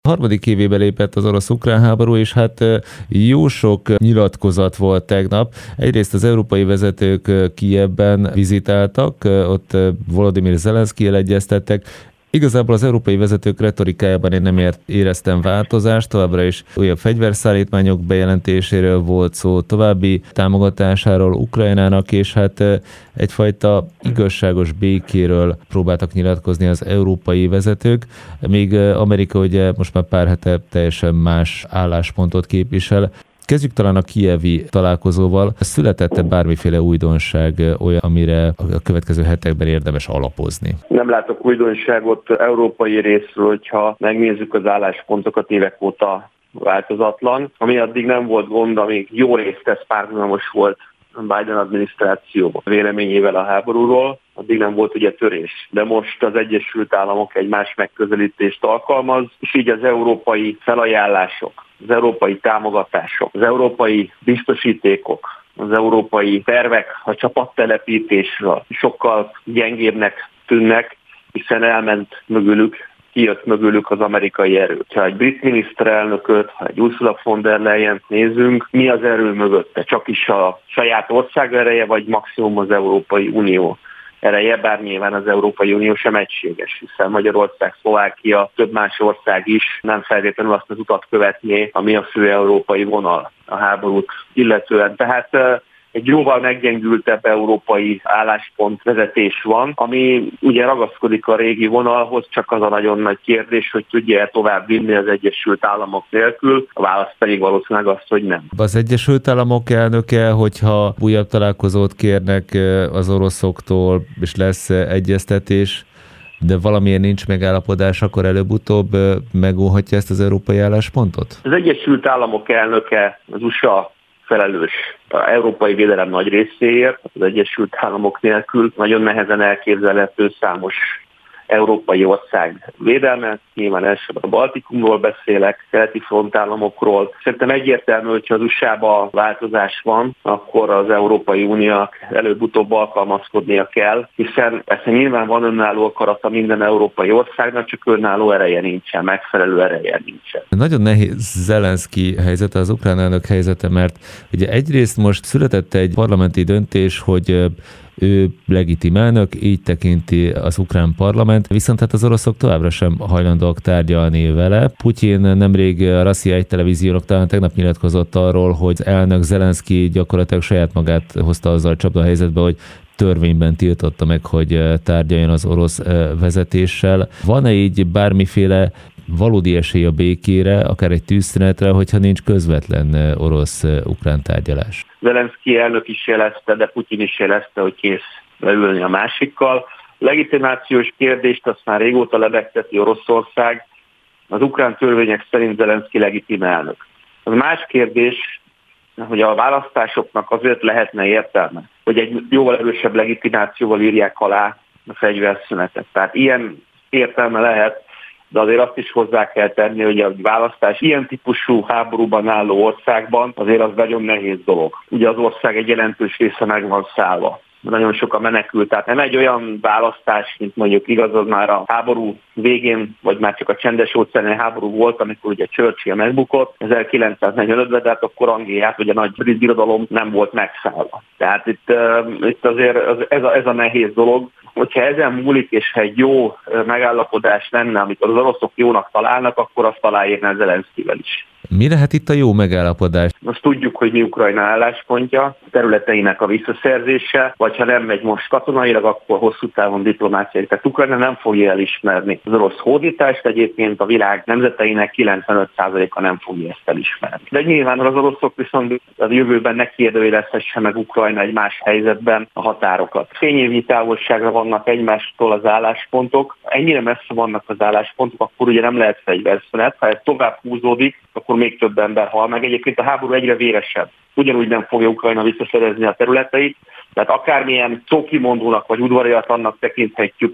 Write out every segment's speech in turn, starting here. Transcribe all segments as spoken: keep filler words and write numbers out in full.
A harmadik évébe lépett az orosz-ukrán háború, és hát jó sok nyilatkozat volt tegnap. Egyrészt az európai vezetők Kijevben vizitáltak, ott Volodymyr Zelenszkijjel egyeztettek. Igazából az európai vezetők retorikájában én nem éreztem változást, továbbra is újabb fegyverszállítmányok bejelentéséről volt szó, további támogatásáról Ukrajnának, és hát egyfajta igazságos békéről próbáltak nyilatkozni az európai vezetők, míg Amerika ugye most már pár hete teljesen más álláspontot képvisel. Kezdjük talán a kijevi találkozóval. Született-e bármiféle újdonság olyan, amire a következő hetekben érdemes alapozni? Nem látok újdonságot európai részről, hogyha megnézzük az álláspontokat, évek óta változatlan. Ami addig nem volt gond, amíg jó részt ez párhuzamos volt Biden adminisztráció véleményével a háborúról, addig nem volt ugye törés. De most az Egyesült Államok egy más megközelítést alkalmaz, és így az európai felajánlások, az európai támogatások, az európai biztosítékok, az európai tervek a csapattelepítésről sokkal gyengébbnek tűnnek, hiszen elment mögülük, kijött mögülük az amerikai erő. Ha egy brit miniszterelnököt, ha egy Ursula von der Leyen nézzünk, mi az erő mögötte? Csak is a saját ország ereje, vagy maximum az Európai Unió ereje, bár nyilván az Európai Unió sem egységes, hiszen Magyarország, Szlovákia, több más ország is nem feltétlenül azt az utat követné, ami a fő európai vonal a háborút illetően. Tehát egy jóval meggyengültebb európai álláspont vezetés van, ami ugye ragaszkodik a régi vonalhoz, csak az a nagyon nagy kérdés, hogy tudja-e tovább vinni az Egyesült Államok nélkül, a válasz pedig valószínűleg az, hogy nem. Az Egyesült Államok elnöke, hogyha újabb találkozót kérnek az oroszoktól, és lesz egyeztetés, de valamilyen nincs megállapodás, akkor előbb-utóbb megóhatja ezt az európai álláspontot? Az Egyesült Államok elnöke, az u es á felelős az európai védelem nagy részéért, az Egyesült Államok nélkül nagyon nehezen elképzelhető számos európai ország védelme, nyilván elsősorban a Baltikumról beszélek, keleti frontállamokról. Szerintem egyértelmű, hogyha az u es á-ban változás van, akkor az Európai Uniónak előbb-utóbb alkalmazkodnia kell, hiszen persze nyilván van önálló akarata minden európai országnak, csak önálló ereje nincsen, megfelelő ereje nincsen. Nagyon nehéz Zelenszkij helyzete, az ukrán elnök helyzete, mert ugye egyrészt most született egy parlamenti döntés, hogy ő legitim elnök, így tekinti az ukrán parlament, viszont hát az oroszok továbbra sem hajlandóak tárgyalni vele. Putyin nemrég a Rosszia egy televíziónak talán tegnap nyilatkozott arról, hogy az elnök Zelenszkij gyakorlatilag saját magát hozta azzal a csapda helyzetbe, hogy törvényben tiltotta meg, hogy tárgyaljon az orosz vezetéssel. Van-e így bármiféle valódi esély a békére, akár egy tűzszünetre, hogyha nincs közvetlen orosz-ukrán tárgyalás? Zelenszkij elnök is jelezte, de Putyin is jelezte, hogy kész leülni a másikkal. Legitimációs kérdést azt már régóta lebegteti Oroszország. Az ukrán törvények szerint Zelenszkij legitim elnök. Az más kérdés, hogy a választásoknak azért lehetne értelme, hogy egy jóval erősebb legitimációval írják alá a fegyverszünetet. Tehát ilyen értelme lehet, de azért azt is hozzá kell tenni, hogy a választás ilyen típusú háborúban álló országban azért az nagyon nehéz dolog. Ugye az ország egy jelentős része meg van szállva. Nagyon sok a menekült, tehát nem egy olyan választás, mint mondjuk igaz, az már a háború végén, vagy már csak a csendes óceáni háború volt, amikor ugye Churchill megbukott ezerkilencszáznegyvenötben, de hát akkor Angliát, vagy a nagy brit birodalom nem volt megszállva. Tehát itt, uh, itt azért az, ez, a, ez a nehéz dolog. Hogyha ezen múlik, és ha egy jó megállapodás lenne, amit az oroszok jónak találnak, akkor azt aláírná Zelenszkijvel is. Mi lehet itt a jó megállapodás? Azt tudjuk, hogy mi Ukrajna álláspontja, területeinek a visszaszerzése, vagy ha nem megy most katonailag, akkor hosszú távon diplomáciai. Tehát Ukrajna nem fogja elismerni az orosz hódítást, egyébként a világ nemzeteinek kilencvenöt százaléka nem fogja ezt elismerni. De nyilván az oroszok viszont a jövőben ne kérdőjelezhesse meg Ukrajna egy más helyzetben a határokat. Fényévnyi távolságra vannak egymástól az álláspontok. Ennyire messze vannak az álláspontok, akkor ugye nem lehet fegyverszünet. Ha ez tovább húzódik, akkor még több ember hal meg. Egyébként a háború egyre véresebb. Ugyanúgy nem fogja Ukrajna visszaszerezni a területeit, tehát akármilyen szókimondónak vagy udvariatlannak tekinthetjük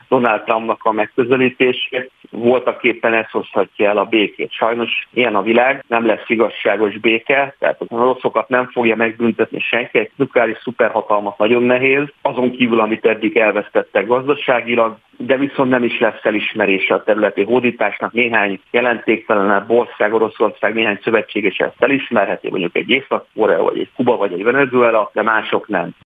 Donald Trumpnak a megközelítését, voltak éppen ez hozhatja el a békét. Sajnos ilyen a világ, nem lesz igazságos béke, tehát az oroszokat nem fogja megbüntetni senki, egy nukleáris szuperhatalmat nagyon nehéz, azon kívül, amit eddig elvesztettek gazdaságilag, de viszont nem is lesz elismerése a területi hódításnak. Néhány jelentéktelenebb ország, Oroszország, néhány szövetséges ezt elismerheti, mondjuk egy Észak-Korea, vagy egy Kuba, vagy egy Venezuela, de mások nem.